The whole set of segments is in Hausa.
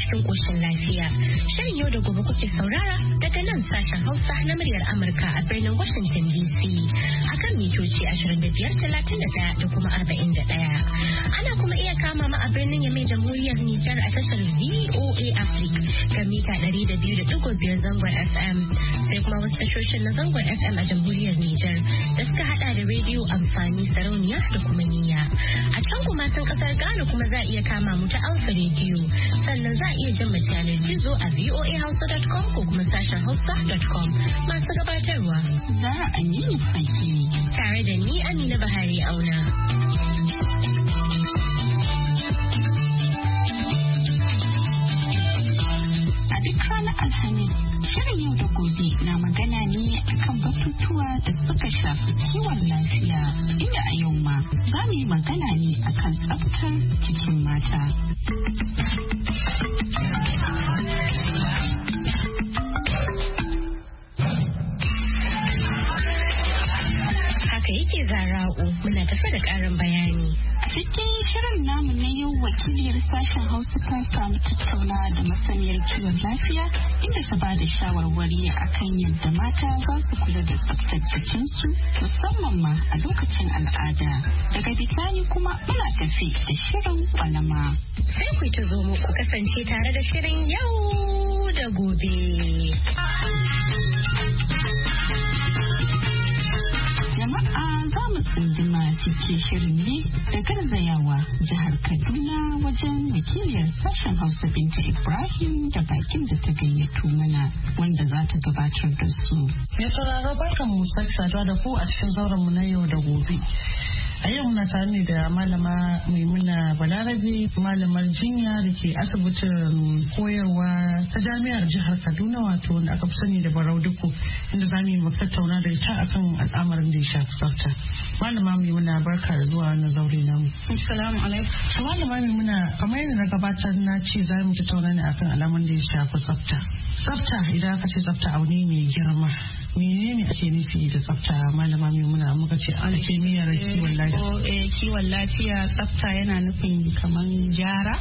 cikin koshin lafiya. Shirin yau da gobe kuke saurara daga nan sashen Hausa na muryar Amurka a birnin Washington DC akan mitoci 25,31 da kuma 41. Ana kuma iya kama mu a birnin Yamai Jamhuriyar Nijar a tashar VOA Africa kan mita 200.5 zangon FM, sai kuma wasu tashoshin na zangon FM a Jamhuriyar Nijar da suka hada da rediyo amfani sarauniya da kuma niyya. A can kuma sun kasar Ghana kuma za a iya kama mu ta Alpha Radio, sannan za a iya jin yanar gizo a voahausa.com ko kuma sashen hausa.com. Masu gabatarwa Zara Aminu Faki tare da ni Amina Bahari Auna. A duk ranar Alhamis, shirin yau da gobe na magana ne akan batutuwa da suka shafi kiwon lafiya, inda a yau ma za mu yi magana ne akan tsaftar jikin mata. Haka yake Zara'u, muna tafe da ƙarin bayani. Cikin shirin namu na yau wakiliyar sashen Hausa ta samu tattaunawa da masaniyar kiwon lafiya inda ta ba da shawarwari akan yadda mata za su kula da tsaftar jikinsu musamman ma a lokacin al'ada. Daga bisani kuma muna tafe da shirin kwalama. Sai ku ta zo mu ku kasance tare da shirin yau da gobe. Jama'a za mu tsunduma cikin shirin ne da garzayawa jihar Kaduna wajen wakiliyar sashen Hausa Binta Ibrahim da bakin da ta gayyato mana wanda za ta gabatar da su. Mai sauraro barkan mu sake saduwa da ku a cikin zauren mu na yau da gobe. A yau muna tare ne da malama Maimuna Balarabe, malamar jinya da ke asibitin koyarwa ta jami'ar jihar Kaduna wato wanda aka fi sani da Barau Duku, inda za mu yi tattauna da ita akan al'amarin da ya shafi tsafta. Malama Maimuna barka da zuwa na zaure namu. Assalamu alaikum. Malama Maimuna kamar yadda na gabatar na ce za mu tattauna ne akan al'amarin da ya shafi tsafta. Tsafta idan aka ce tsafta abu ne mai girma. Menene ake nufi da tsafta malama Maimuna? Muka ce an kimiyyar kiwon lafiya. Kiwon lafiya tsafta yana nufin kamar gyara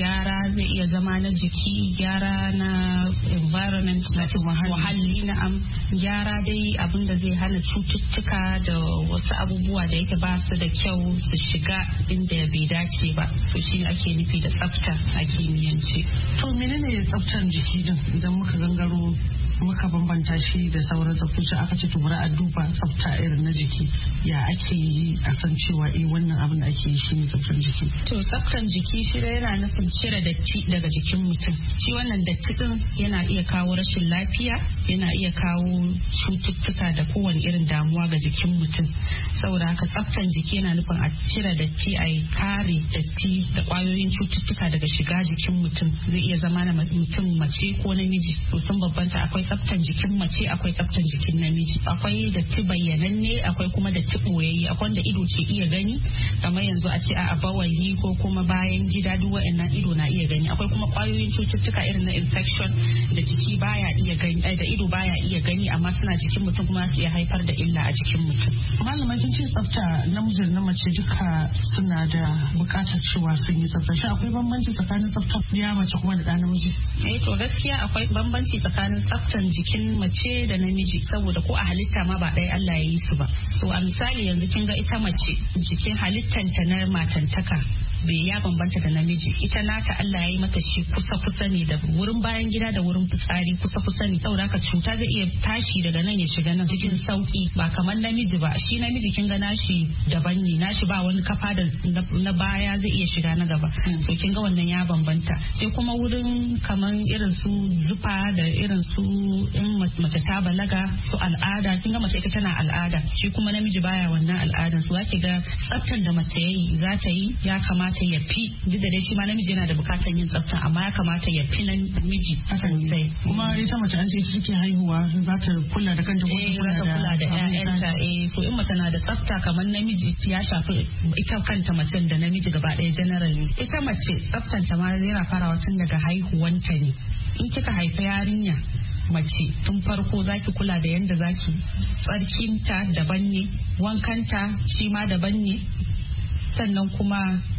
zai iya zama na jiki, gyara na environment na muhalli na gyara dai abin da zai hana cututtuka da wasu abubuwa da yake ba su da kyau su shiga inda bai dace ba. To shi ake nufi da tsafta a kimiyyance. To menene tsaftan jiki din idan muka gangaro muka bambanta shi da sauran tsaftoci aka ce to bari a duba tsafta irin na jiki ya ake yi a san cewa wannan abin da ake yi shi ne tsaftan jiki. To tsaftan jiki shi da yana nufin cire datti daga jikin mutum. Shi wannan datti din yana iya kawo rashin lafiya, yana iya kawo cututtuka da kowane irin damuwa ga jikin mutum. Saboda haka tsaftan jiki yana nufin a cire datti, a kare datti da kwayoyin cututtuka daga shiga jikin mutum. Zai iya zama na mutum mace ko namiji. To sun babbanta, akwai tsaftan jikin mace, akwai tsaftan jikin namiji. Akwai datti bayyananne, akwai kuma datti boyayye. Akwai wanda ido ke iya gani, kamar yanzu a ce a bawali ko kuma bayan gida, duk waɗannan ido na iya gani. Akwai kuma kwayoyin cututtuka irin na infection da jiki baya iya gani, da ido baya iya gani, amma suna jikin mutum kuma su iya haifar da illa a jikin mutum. Malama kin ce tsafta namiji da mace duka suna da bukatar cewa sun yi tsafta. Shi akwai bambanci tsakanin tsaftar ya mace kuma da ɗan namiji? To gaskiya akwai bambanci tsakanin tsaftan jikin mace da namiji, saboda ko a halitta ma ba ɗaya Allah ya yi su ba. So a misali yanzu kin ga ita mace jikin halittanta na matantaka bai ya bambanta da namiji. Ita nata Allah ya yi mata shi kusa ne da wurin bayan gida da wurin fitsari kusa ne, saboda haka cuta zai iya tashi daga nan ya shiga nan cikin sauki, ba kamar namiji ba. Shi namiji kin ga nashi daban ne, nashi ba wani kafa da na baya zai iya shiga na gaba. So kin ga wannan ya bambanta. Sai kuma wurin kamar irin su zufa da irin su in mace ta balaga, su al'ada, kin ga mace ita tana al'ada, shi kuma namiji baya wannan al'adan. Su zaki ga tsaftan da mace za ta yi ya kamata ya fi, duk da dai shi ma namiji yana da bukatar yin tsafta, amma ya kamata ya fi namiji sosai. Kuma ita mace an ce ita take haihuwa, za ta kula da kanta ko ta kula da ƴaƴanta. To in mace na da tsafta kamar namiji ya shafi ita kanta macen da namiji gaba ɗaya generally. Ita mace tsaftanta ma yana farawa tun daga haihuwanta ne. In kika haifa yarinya mace tun farko zaki kula da yanda zaki tsarkinta daban ne, wankanta shi ma daban ne, sannan kuma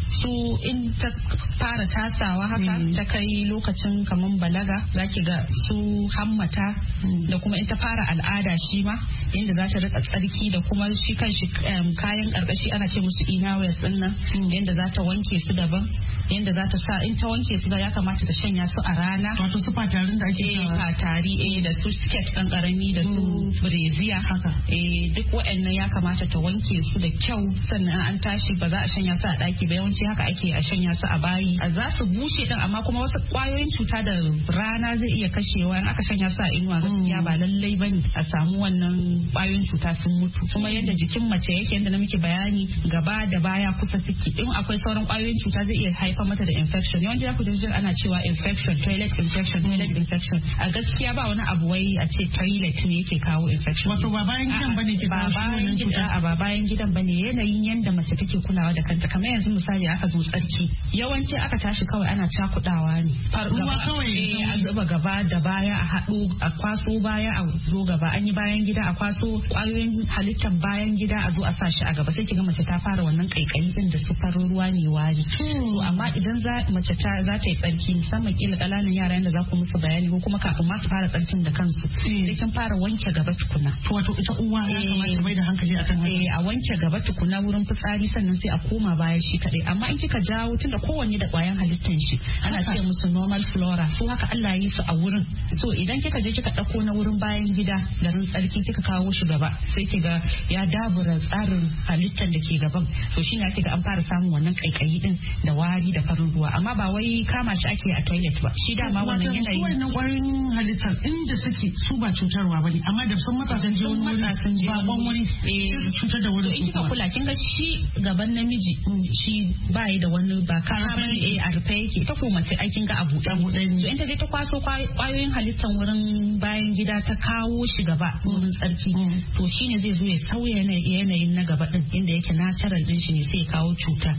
su in ta fara tasawa haka ta kai lokacin kaman balaga zaki ga su hammata da kuma in ta fara al'ada shi ma inda za ta rika tsarki da kuma shi kanshi kayan karkashi ana ce musu inawes din nan yanda za ta wanke su daban yanda za ta sa in ta wanke su ya kamata ta shanya su a rana wato su fatarin da ake fatari da su skirt dan karami da su breziya haka duk waɗannan ya kamata ta wanke su da kyau sannan an tashi ba za a shanya su a daki ba yawanci haka ake a shanya su a bayi za su bushe din amma kuma wasu kwayoyin cuta da rana zai iya kashewa in aka shanya su a inuwa gaskiya ba lallai bane a samu wannan kwayoyin cuta sun mutu kuma yadda jikin mace yake yadda na miki bayani gaba da baya kusa suke in akwai sauran kwayoyin cuta zai iya haifar mata da infection yawanci za ku ji ana cewa infection toilet infection a gaskiya ba wani abu wai a ce toilet ne yake kawo infection wato ba bayan gidan bane ke kawo wannan cuta ba bayan gidan bane yanayin yanda mace take kulawa da kanta kamar yanzu misali aka zo tsarki yawanci aka tashi kawai ana cakudawa ne ruwa kawai a zuba gaba da baya a haɗo a kwaso baya a zo gaba an yi bayan gida a kwaso kwayoyin halittar bayan gida a zo a sa shi a gaba sai kiga mace ta fara wannan kaikayi din da su farin ruwa ne wari so amma idan mace za ta yi tsarki musamman kila kalanan yara yanda za ku musu bayani ko kuma kafin ma su fara tsarkin da kansu sai kin fara wanke gaba tukuna wato ita uwa ya kamata mai da hankali akan haka a wanke gaba tukuna wurin fitsari sannan sai a koma baya shi kadai amma in kika jawo tunda kowanne da kwayan halittar shi ana ce musu normal flora su haka Allah ya yi su a wurin so idan kika je kika dauko na wurin bayan gida garin tsarki kika kawo shi gaba sai kiga ya dabura tsarin halittar da ke gaban to shine ake ga an fara samun wannan kaikayi din da wari da farin ruwa amma ba wai kama shi ake a toilet ba shi dama wannan yanayi wannan kwayoyin halittar inda suke su ba cutarwa bane amma da sun matasan je wani wuri ba ban wuri sai su cutar da wani su kuma kula kin ga shi gaban namiji shi bai da wani ba kama bane a rufe yake ta ko mace ai kin ga abu dan so in ta je ta kwaso kwayoyin halittar wurin bayan gida ta kawo shi gaba wurin tsarki to shine zai zo ya sauya yanayin na gaba din inda yake natural din shi ne sai ya kawo cuta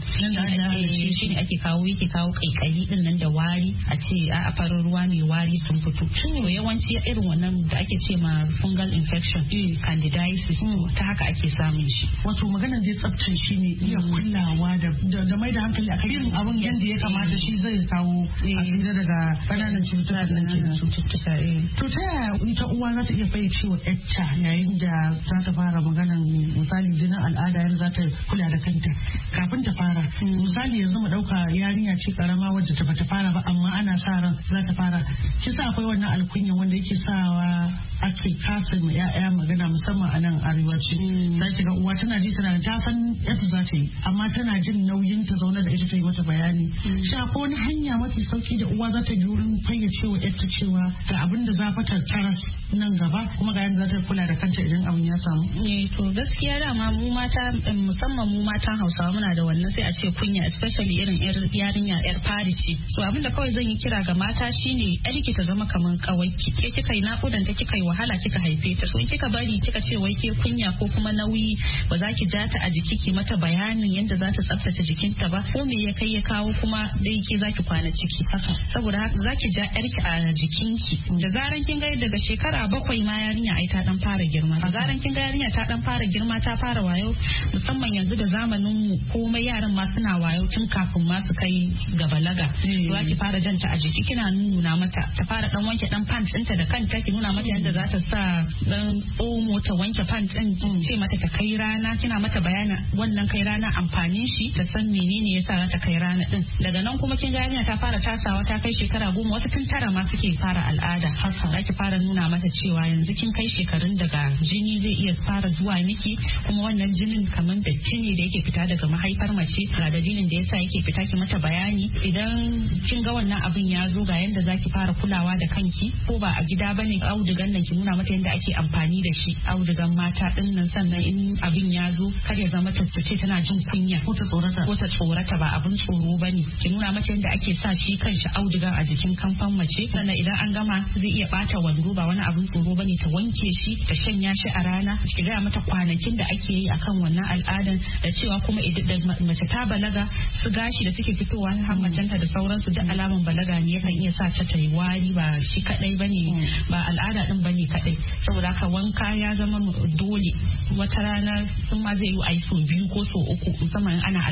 shi ne yake kawo kaikayi din nan da wari a ce a farin ruwa ne wari sun fito to yawanci irin wannan da ake ce ma fungal infection candidiasis ta haka ake samun shi wato maganar da tsaftar shi ne iya kulawa da mai da hankali akan irin abin yadda ya kamata shi zai kawo a tsira daga ƙananan cututtuka to ta yaya ita uwa za ta iya fayyace wa ƴarta yayin da za ta fara maganar misali jinin al'ada yanzu za ta kula da kanta kafin ta fara misali yanzu mu ɗauka yarinya ce karama wadda ta bata fara ba amma ana sa ran za ta fara kisa akwai wannan alkunya wanda yake sawa ake kasa ma ƴaƴa magana musamman a nan arewaci za ki ga uwa tana ji tana ta san yadda za ta yi amma tana jin nauyin ta zauna da ita ta yi mata bayani shi akwai wani hanya mafi sauki da uwa za ta bi wurin fayyace wa ƴarta cewa ga abin da za ta taras nan gaba kuma ga yadda za ta kula da kanta idan abin ya samu. To gaskiya dama mu mata musamman mu matan Hausawa muna da wannan sai a ce kunya especially irin yarinya yar fari ce. So abin da kawai zan yi kira ga mata shine yarki ta zama kaman kawaiki ke kika yi nakudan ta kika yi wahala kika haife ta so in kika bari kika ce wai ke kunya ko kuma nauyi ba za ki ja ta a jiki ki mata bayanin yadda za ta tsaftace jikinta ba ko me ya kai ya kawo kuma dai ke za ki kwana ciki saboda haka za ki ja yarki a jikinki da zaran kin ga daga shekara 7 ma yarinya ai ta dan fara girma da zaran kin ga yarinya ta dan fara girma ta fara wayo musamman yanzu da zamanin mu komai yaran ma suna wayo tun kafin ma su kai ga balaga za ki fara janta a jiki kina nuna mata ta fara dan wanke dan pants ɗinta da kanta ki nuna mata yadda za ta sa dan omo ta wanke pants ɗin ce mata ta kai rana kina mata bayana wannan kai rana amfanin shi ta san menene yasa za ta kai rana din daga nan kuma kin ga yarinya ta fara tasawa ta kai shekara 10 wasu tun 9 ma suke fara al'ada za ki fara nuna mata cewa yanzu kin kai shekarun daga jini zai iya fara zuwa miki kuma wannan jinin kamar datti ne da yake fita daga mahaifar mace ga dalilin da yasa yake fita ki mata bayani idan kin ga wannan abin ya zo ga yanda zaki fara kulawa da kanki ko ba a gida bane audugan nan ki nuna mata yanda ake amfani da shi audugan mata din nan sannan in abin ya zo kar ya zama ta ce tana jin kunya ko ta tsorata ba abin tsoro bane ki nuna mata yanda ake sa shi kanshi audugan a jikin kamfan mace sannan idan an gama zai iya bata wando ba wani abin tsoro bane ta wanke shi ta shanya shi a rana ki ga mata kwanakin da ake yi akan wannan al'adan da cewa kuma idan mace ta balaga su gashi da suke fitowa hammacanta da sauransu da alaman balaga ne yakan iya sa ta yi wari ba shi kadai bane ba al'ada din bane kadai saboda haka wanka ya zama dole wata rana sun ma zai yi a so 2 ko so 3 musamman ana al'ada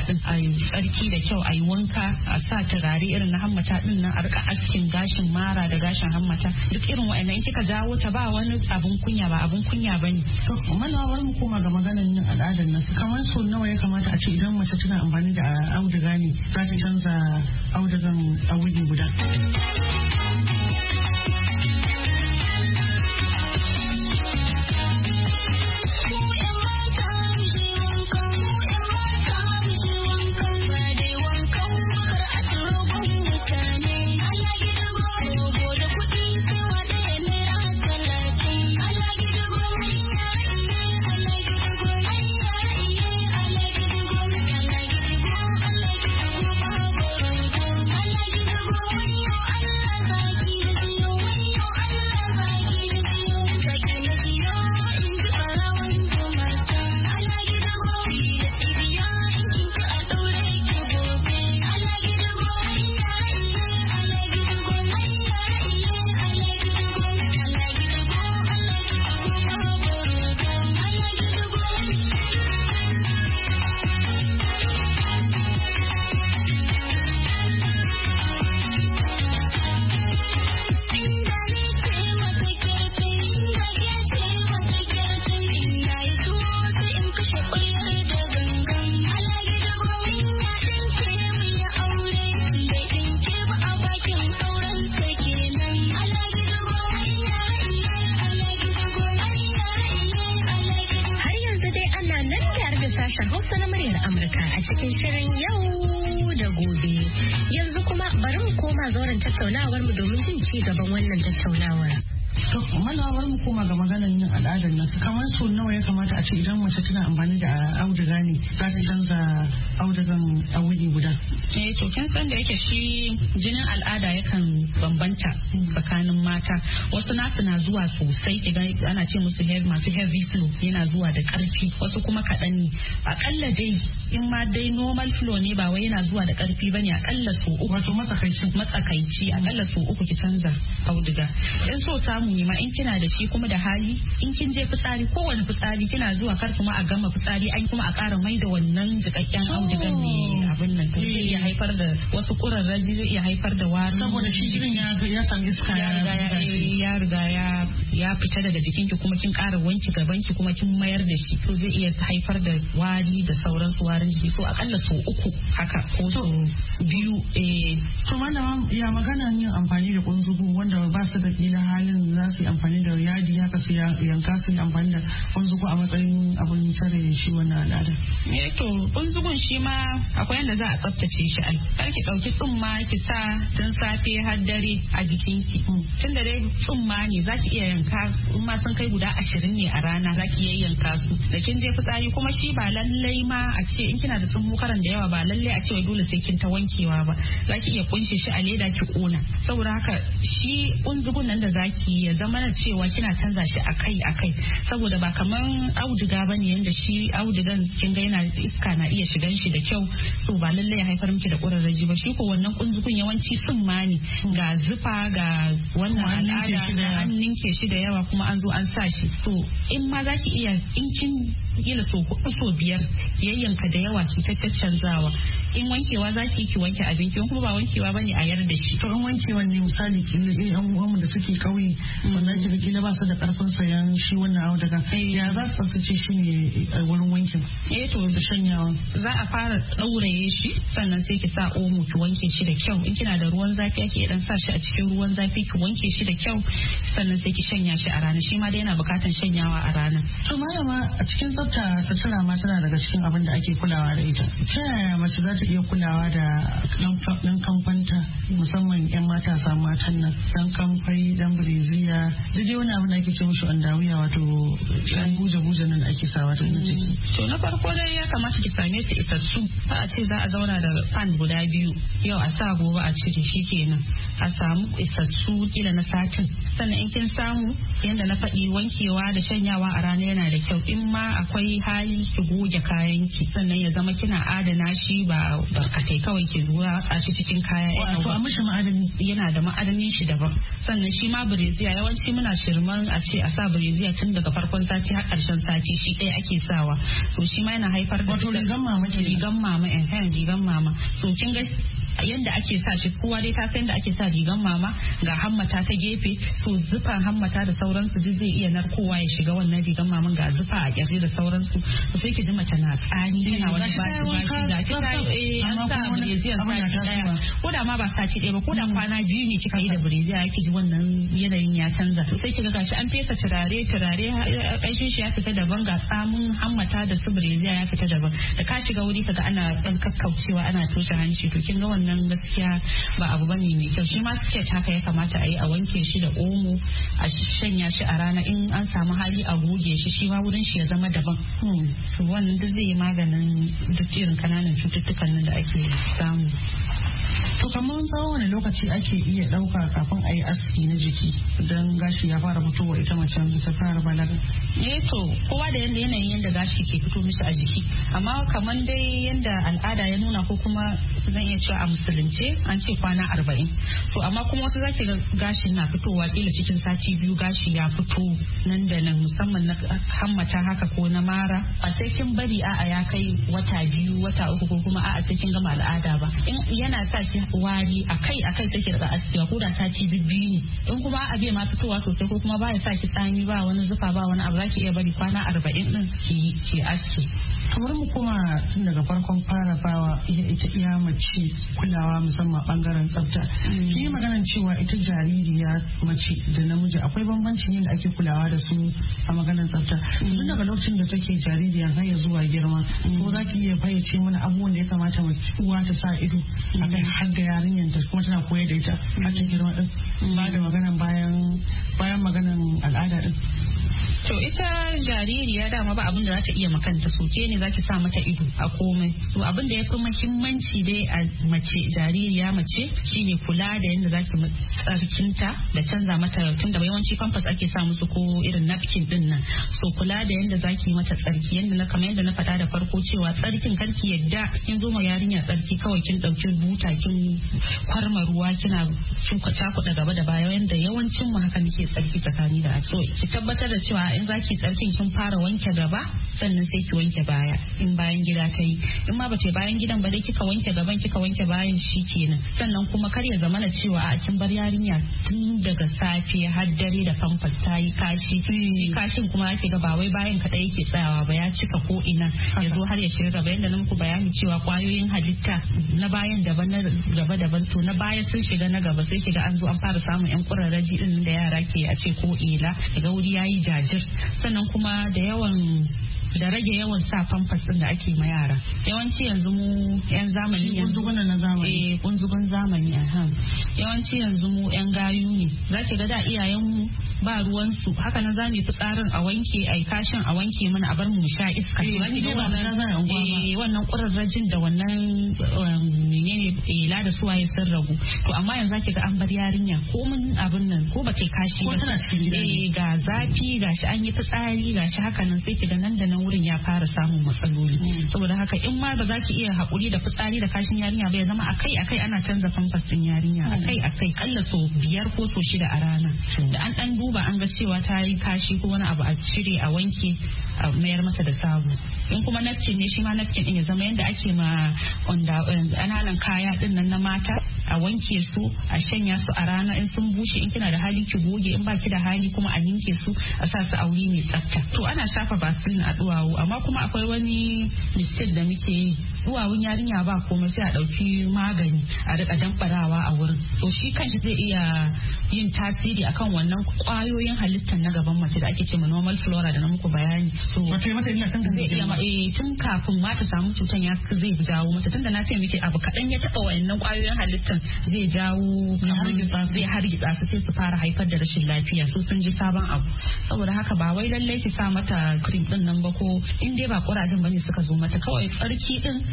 din a yi tsarki da kyau, a yi wanka, a sa turare irin na hammata din nan, a rika askin gashin mara da gashin hammata, duk irin wa'annan in kika jawo ta ba wani abun kunya ba abun kunya bane. To malama mu koma ga maganar yin al'adar nan, kamar so nawa ya kamata a ce idan mace tana amfani da auduga ne za ta canza audugan a wuri guda? Sashen Hausa na muryar Amurka a cikin shirin yau da gobe. Yanzu kuma bari mu koma zauren tattaunawar mu domin jin ci gaban wannan tattaunawar. To malawar mu koma ga maganar yin al'adar nan, kamar so nawa ya kamata a ce idan mace tana amfani da auduga ne za ta canza audugan a wuri guda? To kin san da yake shi jinin al'ada yakan bambanta tsakanin mata, wasu nasu na zuwa sosai, idan ana ce musu masu heavy flow yana zuwa da karfi, wasu kuma kaɗan ne. Akalla dai in ma dai normal flow ne ba wai yana zuwa da karfi bane, akalla so uku. Wato matsakaici akalla so uku ki canza auduga. In so samu ne ma in kina da shi kuma da hali, in kin je fitsari, kowane fitsari kina zuwa kar kuma a gama fitsari an kuma a ƙara mai da wannan jikakken audugan ne abin nan, to zai iya haifar da wasu ƙurarraji, zai iya haifar da wari saboda shi jirin ya sami iska ya riga ya fita daga jikinki, kuma kin ƙara wanki gabanki kuma kin mayar da shi, to zai iya haifar da wari da sauransu, warin jiki. So akalla so uku haka ko so biyu. To malama ya magana yin amfani da kunzugu wanda ba su da kila halin za su yi amfani da yadi haka su yanka su yi amfani da kunzugu a matsayin abin tare shi wannan al'ada? To kunzugun shi ma akwai yadda za a tsaftace shi ai. Kar ki ɗauki tsumma ki sa tun safe har dare a jikinki. Tun da dai tsumma ne za ki iya yanka, in ma sun kai guda 20 ne a rana za ki iya yanka su. Da kin je fitsari kuma shi ba lallai ma a ce in kina da tsummukaran da yawa ba lallai a ce wai dole sai kin ta wankewa ba. Za ki iya kunshe shi a leda ki kona. Saboda haka shi kunzugun nan da zaki ya zama na cewa kina canza shi akai saboda ba kaman auduga bane yanda shi audugan kin ga yana iska na iya shigan shi da kyau, so ba lallai ya haifar miki da ƙurarraji ba. Shi ko wannan kunzugun yawanci tsumma ne, ga zufa ga wannan al'ada an ninke shi da yawa kuma an zo an sa shi. So in ma zaki iya in kin kila so 4 so 5 yayyanka da yawa ki ta caccanzawa. In wankewa zaki ki wanke abinci, kuma ba wankewa bane a yar da shi. To in wankewa ne misali yan uwanmu da suke kauye wanda ke kila ba su da karfin sayan shi wannan auduga, ya za su tsaftace shi ne a wurin wankin? To da shanyawa za a fara ɗauraye shi, sannan sai ki sa omo ki wanke shi da kyau. In kina da ruwan zafi ake dan sa shi a cikin ruwan zafi ki wanke shi da kyau, sannan sai ki shanya shi a rana. Shi ma dai yana bukatan shanyawa a rana. To malama a cikin tsafta sutura ma tana daga cikin abin da ake kulawa da ita. Ta yaya mace za ta iya kulawa da dan kamfanta, musamman yan matasa matan nan, dan kamfai, dan bireziya, da dai wani abin da ake ce mushi andawiya, wato dan buje nan ake sawa ta ciki. To na farko dai ya kamata ki same su isassu, ba a ce za a zauna da fan guda biyu yau a sa gobe a cire shi kenan. A samu isassu kila na satin sannan in kin samu yanda na faɗi wankewa da shanyawa a rana yana da kyau. In ma akwai hali ki goge kayan ki, sannan ya zama kina adana shi ba barkatai kawai ki zuwa a shi cikin kaya. Wato a mishi ma'adani, yana da ma'adanin shi daban. Sannan shi ma bireziya yawanci muna shirman a ce a sa bireziya tun daga farkon sati har ƙarshen sati shi ɗaya ake sawa. So shi ma yana haifar da wato rigan mama rigan mama. So kin ga yanda ake sa shi, kowa dai ta san da ake sa rigan mama, ga hammata ta gefe, so zufan hammata da sauransu duk zai iya narkowa ya shiga wannan rigan maman, ga zufa a ƙirji da sauransu. So sai ki ji mace na tsani tana wani bashi ga shi ta an sa bireziya sati ɗaya, ko da ma ba sati ɗaya ba, ko da kwana biyu ne kika yi da bireziya yake ji wannan yanayin ya canza. Sai ki ga gashi an fesa turare ƙanshin shi ya fita daban, ga tsamin hammata da su bireziya ya fita daban. Da ka shiga wuri kaga ana ɗan kakkaucewa ana toshe hanci, to kin ga wannan gaskiya ba abu bane mai kyau. Shi ma sketch haka ya kamata a yi, a wanke shi da omo, a shanya shi a rana, in an samu hali a goge shi ma wurin shi ya zama daban. Wannan duk zai yi maganin duk irin kananan cututtukan nan da ake samu. To kamar tsawon wani lokaci ake iya ɗauka kafin a yi aski na jiki don gashi ya fara fitowa ita mace ta fara balaga? To kowa da yanayin yadda gashi ke fito mishi a jiki, amma kamar dai yadda al'ada ya nuna, ko kuma zan iya cewa a musulunce an ce kwana 40. So amma kuma wasu zaki ga gashin na fitowa kila cikin sati 2 gashi ya fito nan da nan, musamman na hammata haka ko na mara. A sai kin bari a'a ya kai wata 2 wata 3 ko kuma a'a sai kin gama al'ada ba. In yana sa ki wari akai take daga askewa, ko da sati 2 ne. In kuma a bai ma fitowa sosai, ko kuma ba ya sa ki tsami, ba wani zufa ba wani abu, zaki iya bari kwana 40 din ki aske. Kamar mu kuma tun daga farkon fara bawa ita iya mace kulawa musamman bangaren tsafta. Ki yi maganar cewa ita jaririya mace da namiji akwai bambancin yadda ake kulawa da su a maganar tsafta. Tun daga lokacin da take jaririya har ya zuwa girma, ko za ki iya fayyace mana abubuwan da ya kamata uwa ta sa ido akan har da yarinyar ta kuma tana koyar da ita har ta girma din, ba da maganan bayan maganan al'ada din. To ita jaririya dama ba abin da za ta iya makanta, soke ne zaki sa mata ido a komai. To abin da ya fi muhimmanci dai a mace, jaririya mace, shine kula da yadda zaki tsarkinta da canza mata, tun da yawanci pampers ake sa musu ko irin napkin din nan. So kula da yadda zaki mata tsarki, kamar yadda na faɗa da farko cewa tsarkin karki yadda kin zo ma yarinya tsarki kawai kin ɗauki buta kin kwarma ruwa kina cakuɗa gaba da baya, yanda yawancin mu haka muke tsarki tsakani da so ki tabbatar da cewa in zaki tsarkin kin fara wanke gaba, sannan sai ki wanke baya in bayan gida ta yi. In ma bace bayan gidan ba dai kika wanke gaban kika wanke bayan, shi kenan. Sannan kuma kar ya zamana cewa a kin bar yarinya tun daga safe har dare da pampers ta yi kashi. Shi kashin kuma ake ga ba wai bayan kaɗai yake tsayawa ba, ya cika ko ina ya zo har ya shiga gaba. Yanda na muku bayani cewa kwayoyin halitta na bayan daban na gaba daban, to na baya sun shiga na gaba, sai kiga an zo an fara samun yan kurarraji din da yara ke a ce ko ela, daga wuri yayi jajir. Sannan kuma da rage yawan sa pampers din da ake ma yara. Yawanci yanzu mu yan zamani, kunzugun zamani yawanci yanzu mu yan gayu ne. Zaki ga da iyayen mu ba ruwan su, haka nan zamu yi fitsarin a wanke, ai kashin a wanke mana, a bar mu sha iska. Wannan kurarrajin da wannan menene ela da suwaye sun ragu. To amma yanzu zaki ga an bar yarinya ko mun abin nan ko bace kashi ba, ga zafi gashi an yi fitsari gashi, haka nan sai kiga nan da nan wurin ya fara samun matsaloli. Saboda haka in ma ba za ki iya haƙuri da fitsari da kashin yarinya ba, ya zama akai ana canza pampers din yarinya akai kalla so 5 ko so 6 a rana. Da an dan duba an ga cewa ta yi kashi ko wani abu, a cire a wanke a mayar mata da sabo. In kuma napkin ne, shi ma napkin din ya zama yadda ake ma ƙananan kaya din nan na mata, a wanke su a shanya su a rana, in sun bushe in kina da hali ki goge, in baki da hali kuma a ninke su a sa su a wuri mai tsafta. To ana shafa vaseline a duwawu, amma kuma akwai wani mistake da muke yi, duwawun yarinya ba komai sai a dauki magani a rika damfarawa a wurin. To shi kanshi zai iya yin tasiri akan wannan kwayoyin halittar na gaban mace da ake ce ma normal flora da na muku bayani. So wato mata illa san zai iya tun kafin ma ta samu cutan zai jawo mata, tunda na ce miki abu kaɗan ya taɓa wayannan kwayoyin halittar zai jawo zai hargitsa su, sai su fara haifar da rashin lafiya, su sun ji sabon abu. Saboda haka ba wai lallai ki sa mata cream din nan ba, ko in dai ba kurajen bane suka zo mata, kawai tsarki din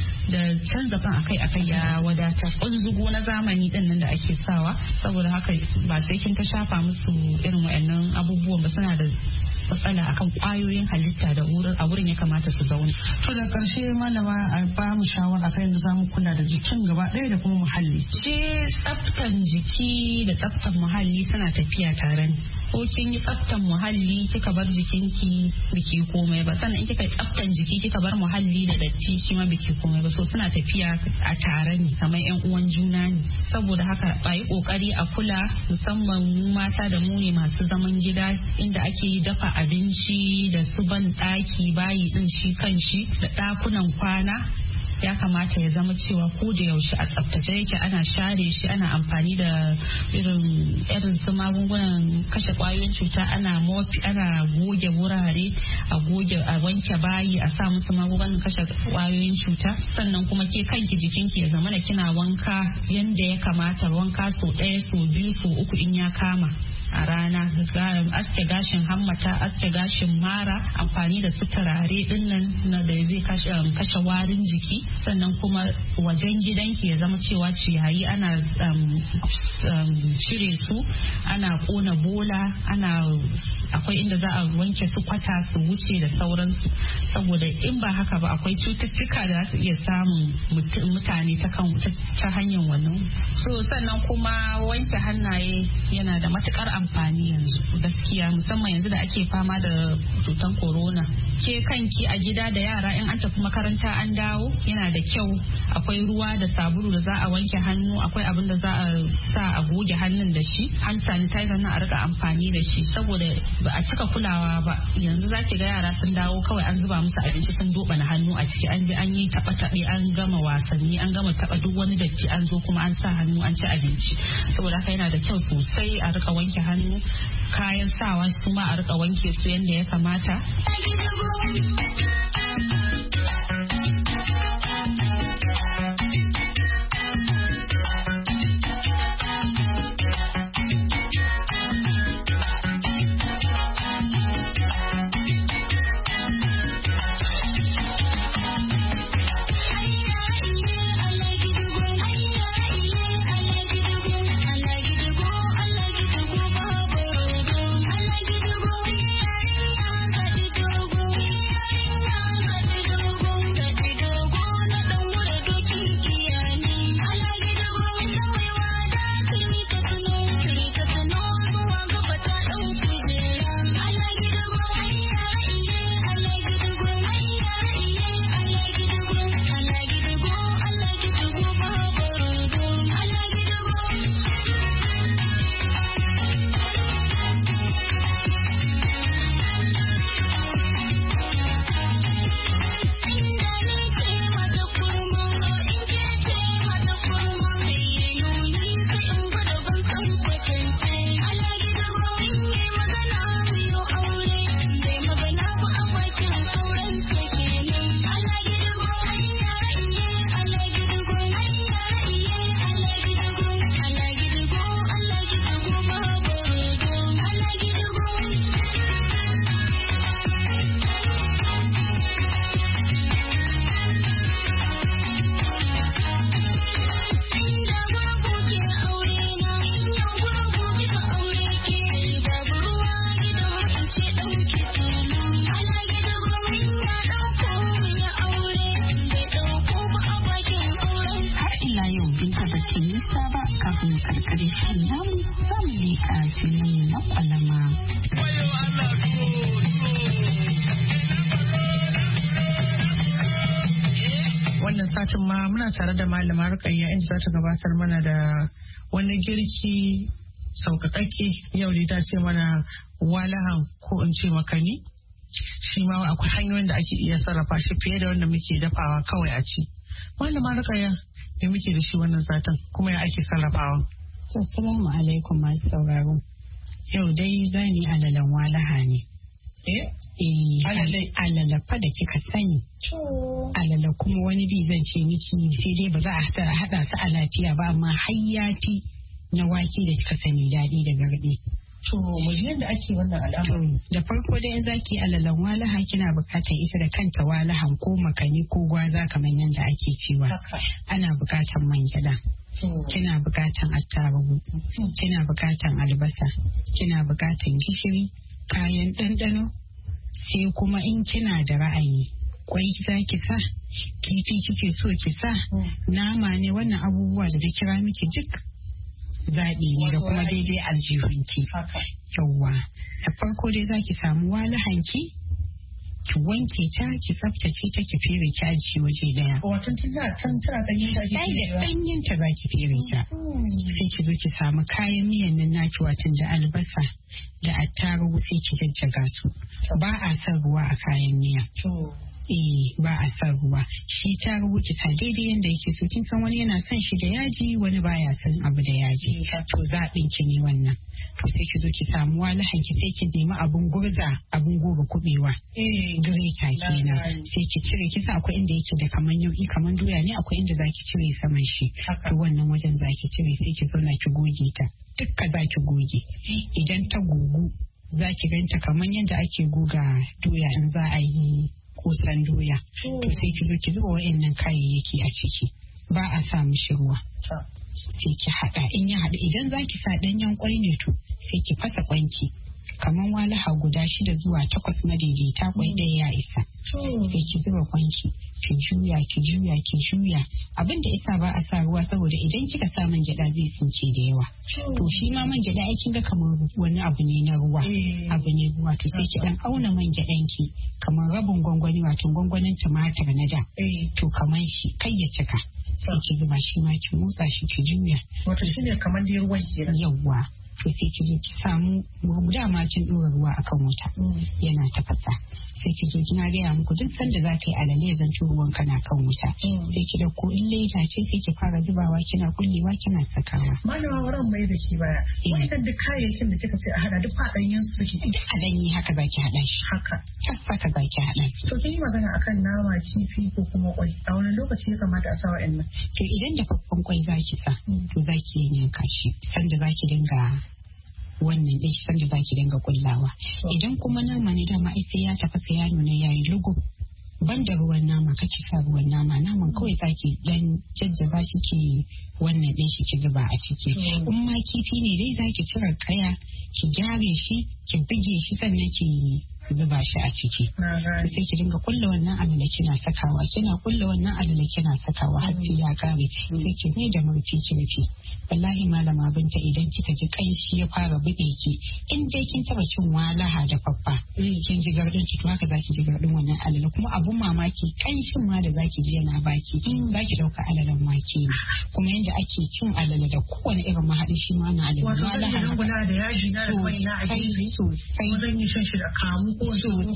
da canza kan akai ya wadatar. Kunzugu na zamani din nan da ake sawa, saboda haka ba sai kin ta shafa musu irin wayannan abubuwan ba, suna da matsala akan kwayoyin halitta da a wurin ya kamata su zauna. To da karshe malama a ba mu shawara kan yadda zamu kula da jikin gaba ɗaya da kuma muhalli. Ce tsaftan jiki da tsaftan muhalli suna tafiya tare ne. Ko kin yi tsaftan muhalli kika bar jikinki biki komai ba, sannan in kika yi tsaftan jiki kika bar muhalli da datti shi ma biki komai ba, so suna tafiya a tare ne kamar yan uwan juna ne. Saboda haka a yi kokari a kula, musamman mu mata da mu ne masu zaman gida inda ake yi dafa abinci da su ban ɗaki bayi din shi kan shi da ɗakunan kwana. Ya kamata ya zama cewa ko da yaushe a tsaftace yake, ana share shi, ana amfani da irin su magungunan kashe kwayoyin cuta, ana goge wurare, a wanke bayi, a sa musu magungunan kashe kwayoyin cuta. Sannan kuma ke kanki jikinki ya zama da kina wanka yanda ya kamata, wanka so 1 so 2 so 3 in ya kama a rana. Aske gashin hammata, aske gashin mara, amfani da su turare dinnan da zai kashe warin jiki. Sannan kuma wajen gidanki ya zama cewa ciyayi ana cire su, ana kona bola, akwai inda za a wanke su kwata su wuce da sauransu, saboda in ba haka ba akwai cututtuka da za su iya samun mutane ta hanyar wannan. So sannan kuma wanke hannaye yana da matukar amfani yanzu gaskiya, musamman yanzu da ake fama da cutar corona. Ke kanki a gida da yara in an tafi makaranta an dawo, yana da kyau akwai ruwa da sabulu da za a wanke hannu, akwai abin da za a sa a goge hannun da shi, hand sanitizer na a rika amfani da shi, saboda ba a cika kulawa ba. Yanzu za ki ga yara sun dawo kawai an zuba musu abinci sun doba na hannu a ciki, an je an yi taɓe an gama wasanni, an gama taɓa duk wani datti, an zo kuma an sa hannu an ci abinci. Saboda haka yana da kyau sosai a rika wanke hannu, kayan sawa su ma a rika wanke su yadda ya kamata. Wannan satin ma muna tare da malama Rukayya inda za ta gabatar mana da wani girki sauƙaƙaƙe. Yau dai ta ce mana walahan ko in ce makani. Shi ma akwai hanyoyin da ake iya sarrafa shi fiye da wanda muke dafawa kawai a ci. Malama Rukayya, da muke da shi wannan satin kuma ya ake sarrafawa? Assalamu alaikum masu sauraro. Yau dai zani alalan walaha ne. Alala fa da kika sani. Alala kuma wani bi zan ce miki sai dai ba za a haɗa su a lafiya ba, amma hayyafi na wake da kika sani daɗi da garɗi. To mu ji yadda ake wannan al'amari. Da farko dai zaki alalan walaha kina bukatar ita da kanta walahan ko makani ko gwaza kamar yadda ake cewa. Ana bukatar man gyada. Kina bukatan attarugu, kina bukatan albasa, kina bukatan gishiri, kayan ɗanɗano, sai kuma in kina da ra'ayi kwai za ki sa, kifi kike so ki sa, nama ne, wannan abubuwa da kira miki duk zaɓi ne da kuma daidai aljihunki. Yawwa, da farko dai za ki samu walahanki, ki wanke ta, ki tsaftace ta, ki fere ki ajiye waje daya. Wato tana ɗanyen da ake da ɗanyen ta za ki fere ta. Sai ki zo ki samu kayan miyan nan naki, watan da albasa da attarugu sai ki jajjaga su. Ba a son ruwa a kayan miya. Ba a son ruwa. Shi tarugu ki sa daidai yanda yake so. Kin san wani yana son shi da yaji, wani baya son abu da yaji. To zaɓin ki ne wannan. To sai ki zo ki samu walahan ki, sai ki nemi abun gurza, abun goga kubewa. Greta kenan. Sai ki cire, kisa akwai inda yake da kaman yauki kaman doya ne, akwai inda zaki cire saman shi. To wannan wajen zaki cire, sai ki zauna ki goge ta. Dukka zaki goge. Idan ta gugu zaki ganta kaman yadda ake goga doya in za a yi kusan doya. To sai ki zo ki zuba wa'annan kayayyaki a ciki. Ba a sa mishi ruwa. Sai ki haɗa, in ya haɗu idan zaki sa ɗanyen kwai ne to sai ki fasa kwanki. Kaman walaha guda 6 zuwa 8 madaidaita, kwai ɗaya ya isa. Sai ki zuba kwanki, ki juya ki juya ki juya. Abin da isa ba a sa ruwa saboda idan kika sa man gyaɗa zai tsinke da yawa. To shi ma man gyaɗa ai kin ga kamar wani abu ne na ruwa. Abu ne ruwa, to sai ki dan auna man gyaɗan ki kamar rabin gwangwani, wato gwangwanin tumatir na da. To kamar shi kai ya cika. Sai ki zuba shi ma ki motsa shi ki juya. Wato shine kamar da ruwan kenan. Yawwa. To sai ki zo ki samu dama kin ɗora ruwa akan wuta yana tafasa. Sai ki zo kina gaya muku duk sanda za ka yi alale zan ci ruwan kana kan wuta. Sai ki dauko in leda ce sai ki fara zubawa kina kullewa kina sakawa. Malama wurin mai da shi baya. Wannan duk kayayyakin da kika ce a hada duk faɗanyen su suke. Duk adanyi haka zaki hada shi. Haka zaki hada shi. To kin yi magana akan nama, kifi ko kuma kwai. A wani lokaci ya kamata a sa wa'annan? To idan da faffan kwai zaki sa, to zaki yanka shi sanda zaki dinga wannan ɗin sanda za ki dinga kullawa. Idan kuma nama ne dama sai ya tafasa ya nuna yayi lugu. Ban da ruwan nama kake sa ruwan nama, naman kawai zaki dan jajjaba shi ki wannan ɗin shi ki zuba a ciki. In ma kifi ne dai zaki cire kaya ki gyare shi ki buge shi sannan ki zuba shi a ciki. Sai ki dinga kulla wannan abu da kina sakawa, kulla wannan abu da kina sakawa har sai ya kare. Sai ki ne da murfi ki rufe. Wallahi malama Binta, idan kika ji kanshi ya fara buɗe ki, in dai kin taba cin walaha da faffa, kin ji gardin ki, to haka zaki ji gardin wannan alala. Kuma abun mamaki kanshin ma da zaki ji yana baki, zaki dauka alalan wake ne. Kuma yanda ake cin alala da kowane irin mahaɗi shi ma na alala. Wato zan yi da yaji na da kwai na a gefe sosai. Zan yi shan shi da kamu ko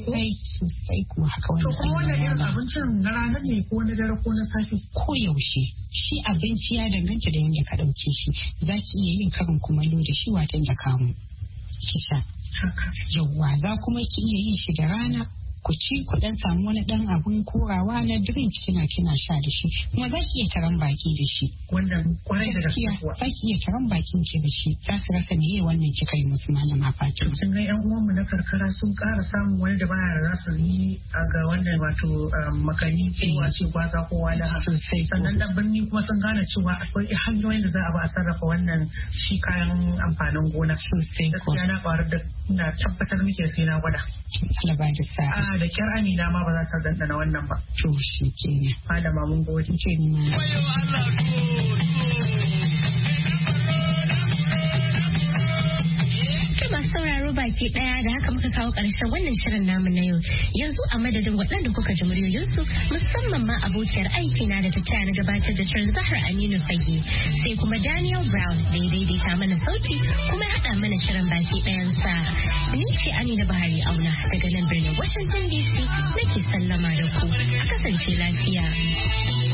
sosai kuma haka wannan. To kuma wannan irin abincin na ranar ne ko na dare ko na safe? Ko yaushe. Shi abinci ya danganta da yadda ka ɗauke shi. Za ki iya yin karin kumallo da shi watan da kamu. Ki sha. Yawwa, za kuma ki iya yin shi da rana. Ku ci ku dan samu wani dan abun korawa na drink kina sha da shi, kuma za ki iya taron baki da shi. Wannan kwarai da gaskiya za ki iya taron bakin ki da shi, za su rasa meye wannan kika yi musu malama Fatima. Kin ga yan uwanmu na karkara sun ƙara samun wani dabara da za su yi ga wannan wato makani ko wace gwaza ko wala sosai. Sannan da birni kuma sun gane cewa akwai hanyoyin da za a ba a sarrafa wannan shi kayan amfanin gona sosai. Gaskiya na faru da na tabbatar muke sai na gwada. Allah ba da sa'a. Da kyar Amina ma ba za ta dandana wannan ba. To shi kenan. Malama mun gode. Sauraro baki daya da haka muka kawo ƙarshen wannan shirin namu na yau. Yanzu a madadin waɗanda kuka ji muryoyinsu musamman ma abokiyar aikina da ta taya na gabatar da shirin Zahra Aminu Fage, sai kuma Daniel Brown da ya daidaita mana sauti kuma ya haɗa mana shirin baki ɗayansa. Ni ce Amina Buhari Auna daga nan birnin Washington DC nake sallama da ku. A kasance lafiya.